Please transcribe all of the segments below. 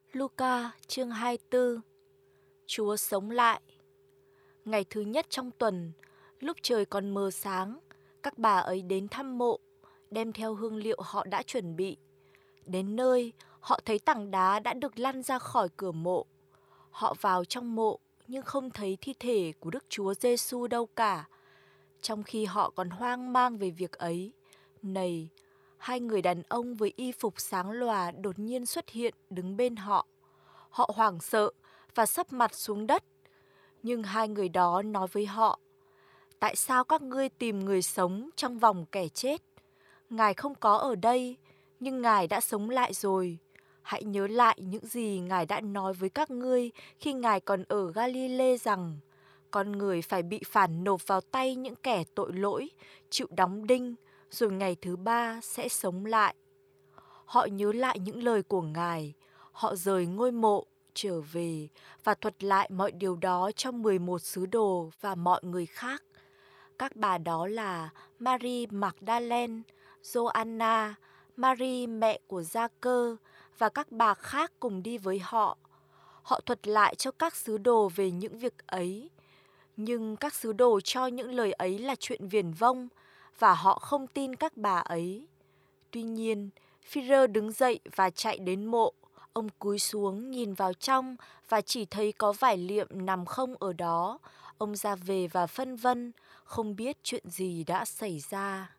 Luca chương 24. Chúa sống lại. Ngày thứ nhất trong tuần, lúc trời còn mờ sáng, các bà ấy đến thăm mộ, đem theo hương liệu họ đã chuẩn bị. Đến nơi, họ thấy tảng đá đã được lăn ra khỏi cửa mộ. Họ vào trong mộ nhưng không thấy thi thể của Đức Chúa Giêsu đâu cả. Trong khi họ còn hoang mang về việc ấy, này, hai người đàn ông với y phục sáng lòa đột nhiên xuất hiện đứng bên họ. Họ hoảng sợ và sấp mặt xuống đất. Nhưng hai người đó nói với họ: "Tại sao các ngươi tìm người sống trong vòng kẻ chết? Ngài không có ở đây, nhưng Ngài đã sống lại rồi. Hãy nhớ lại những gì Ngài đã nói với các ngươi khi Ngài còn ở Galilee rằng con người phải bị phản nộp vào tay những kẻ tội lỗi, chịu đóng đinh, rồi ngày thứ ba sẽ sống lại." Họ nhớ lại những lời của Ngài. Họ rời ngôi mộ, trở về và thuật lại mọi điều đó cho 11 sứ đồ và mọi người khác. Các bà đó là Mary Magdalene, Gioanna, Mary mẹ của Gia-cơ và các bà khác cùng đi với họ. Họ thuật lại cho các sứ đồ về những việc ấy. Nhưng các sứ đồ cho những lời ấy là chuyện viển vông và họ không tin các bà ấy. Tuy nhiên, Phi-rơ đứng dậy và chạy đến mộ. Ông cúi xuống nhìn vào trong và chỉ thấy có vải liệm nằm không ở đó. Ông ra về và phân vân, không biết chuyện gì đã xảy ra.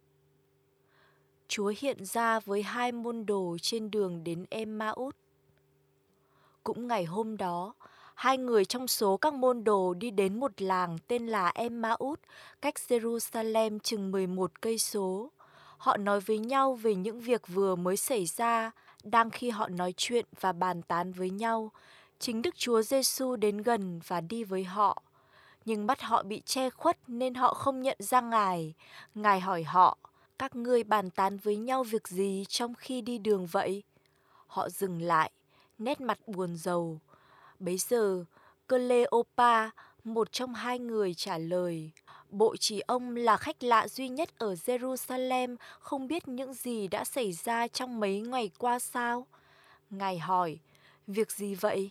Chúa hiện ra với hai môn đồ trên đường đến Em-ma-út. Cũng ngày hôm đó, hai người trong số các môn đồ đi đến một làng tên là Em-ma-út, cách Jerusalem chừng 11 cây số. Họ nói với nhau về những việc vừa mới xảy ra. Đang khi họ nói chuyện và bàn tán với nhau, chính Đức Chúa Giêsu đến gần và đi với họ. Nhưng mắt họ bị che khuất nên họ không nhận ra Ngài. Ngài hỏi họ: "Các ngươi bàn tán với nhau việc gì trong khi đi đường vậy?" Họ dừng lại, nét mặt buồn rầu. Bấy giờ, Cleopa, một trong hai người trả lời: "Bộ chỉ ông là khách lạ duy nhất ở Jerusalem không biết những gì đã xảy ra trong mấy ngày qua sao?" Ngài hỏi: "Việc gì vậy?"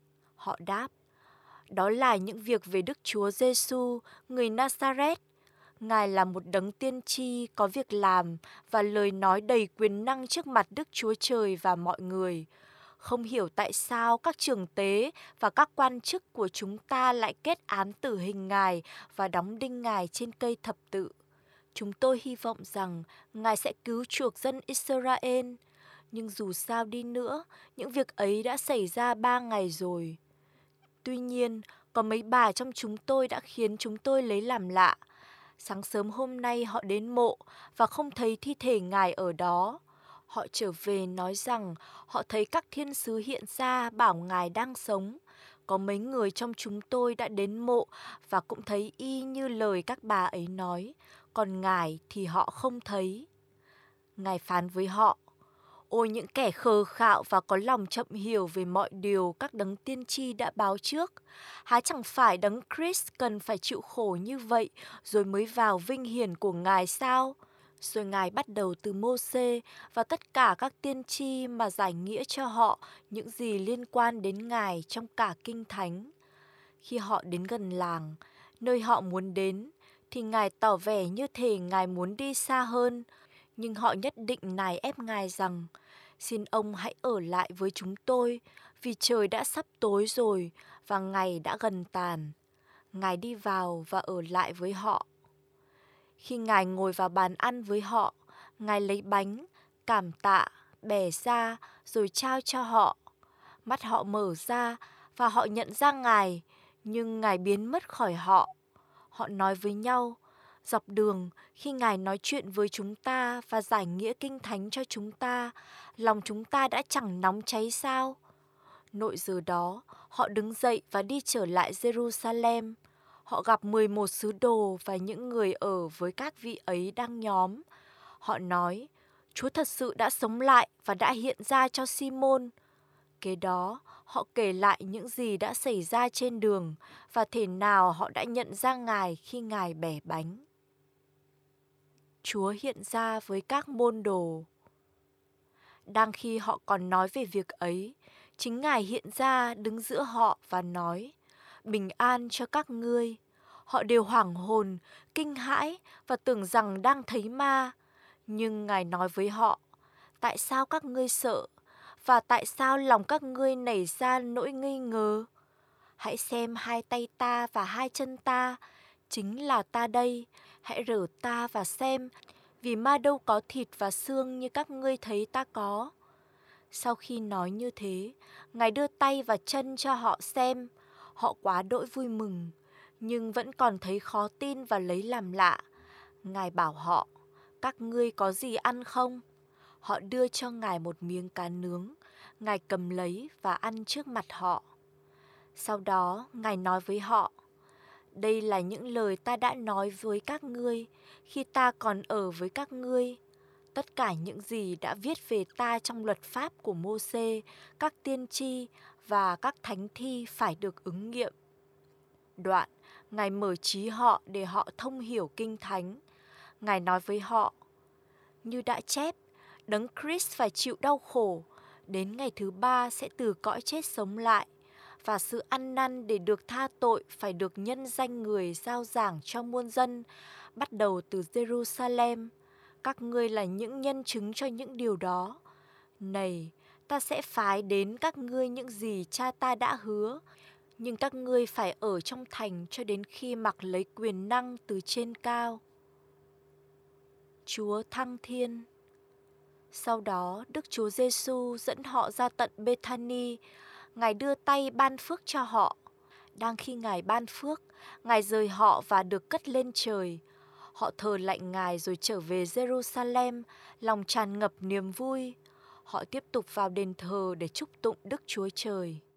Họ đáp: "Đó là những việc về Đức Chúa Giêsu, người Nazareth. Ngài là một đấng tiên tri có việc làm và lời nói đầy quyền năng trước mặt Đức Chúa Trời và mọi người. Không hiểu tại sao các trưởng tế và các quan chức của chúng ta lại kết án tử hình Ngài và đóng đinh Ngài trên cây thập tự. Chúng tôi hy vọng rằng Ngài sẽ cứu chuộc dân Israel. Nhưng dù sao đi nữa, những việc ấy đã xảy ra 3 ngày rồi. Tuy nhiên, có mấy bà trong chúng tôi đã khiến chúng tôi lấy làm lạ. Sáng sớm hôm nay họ đến mộ và không thấy thi thể Ngài ở đó. Họ trở về nói rằng họ thấy các thiên sứ hiện ra bảo Ngài đang sống. Có mấy người trong chúng tôi đã đến mộ và cũng thấy y như lời các bà ấy nói, còn Ngài thì họ không thấy." Ngài phán với họ: "Ôi những kẻ khờ khạo và có lòng chậm hiểu về mọi điều các đấng tiên tri đã báo trước. Há chẳng phải đấng Christ cần phải chịu khổ như vậy rồi mới vào vinh hiển của Ngài sao?" Rồi Ngài bắt đầu từ Mô-sê và tất cả các tiên tri mà giải nghĩa cho họ những gì liên quan đến Ngài trong cả Kinh Thánh. Khi họ đến gần làng, nơi họ muốn đến, thì Ngài tỏ vẻ như thể Ngài muốn đi xa hơn. Nhưng họ nhất định nài ép Ngài rằng: "Xin ông hãy ở lại với chúng tôi, vì trời đã sắp tối rồi và ngày đã gần tàn." Ngài đi vào và ở lại với họ. Khi Ngài ngồi vào bàn ăn với họ, Ngài lấy bánh, cảm tạ, bẻ ra rồi trao cho họ. Mắt họ mở ra và họ nhận ra Ngài, nhưng Ngài biến mất khỏi họ. Họ nói với nhau: "Dọc đường, khi Ngài nói chuyện với chúng ta và giải nghĩa Kinh Thánh cho chúng ta, lòng chúng ta đã chẳng nóng cháy sao?" Nội giờ đó, họ đứng dậy và đi trở lại Jerusalem. Họ gặp 11 sứ đồ và những người ở với các vị ấy đang nhóm. Họ nói: "Chúa thật sự đã sống lại và đã hiện ra cho Simôn." Kế đó, họ kể lại những gì đã xảy ra trên đường và thế nào họ đã nhận ra Ngài khi Ngài bẻ bánh. Chúa hiện ra với các môn đồ. Đang khi họ còn nói về việc ấy, Chính Ngài hiện ra đứng giữa họ và nói, bình an cho các ngươi. Họ đều hoảng hồn, kinh hãi và tưởng rằng đang thấy ma. Nhưng Ngài nói với họ, tại sao các ngươi sợ? Và tại sao lòng các ngươi nảy ra nỗi nghi ngờ? Hãy xem hai tay ta và hai chân ta, chính là ta đây. Hãy rở ta và xem, vì ma đâu có thịt và xương như các ngươi thấy ta có. Sau khi nói như thế, Ngài đưa tay và chân cho họ xem. Họ quá đỗi vui mừng, nhưng vẫn còn thấy khó tin và lấy làm lạ. Ngài bảo họ, các ngươi có gì ăn không? Họ đưa cho Ngài một miếng cá nướng. Ngài cầm lấy và ăn trước mặt họ. Sau đó, Ngài nói với họ, đây là những lời ta đã nói với các ngươi khi ta còn ở với các ngươi. Tất cả những gì đã viết về ta trong luật pháp của Mô-sê, các tiên tri và các thánh thi phải được ứng nghiệm. Đoạn, Ngài mở trí họ để họ thông hiểu kinh thánh. Ngài nói với họ, như đã chép, Đấng Christ phải chịu đau khổ, đến ngày thứ 3 sẽ từ cõi chết sống lại, và sự ăn năn để được tha tội phải được nhân danh người rao giảng cho muôn dân, bắt đầu từ Jerusalem. Các ngươi là những nhân chứng cho những điều đó. Này, ta sẽ phái đến các ngươi những gì cha ta đã hứa, nhưng các ngươi phải ở trong thành cho đến khi mặc lấy quyền năng từ trên cao. Chúa thăng thiên. Sau đó, Đức Chúa Giêsu dẫn họ ra tận Bethany. Ngài đưa tay ban phước cho họ. Đang khi Ngài ban phước, Ngài rời họ và được cất lên trời. Họ thờ lạy Ngài rồi trở về Jerusalem, lòng tràn ngập niềm vui. Họ tiếp tục vào đền thờ để chúc tụng Đức Chúa Trời.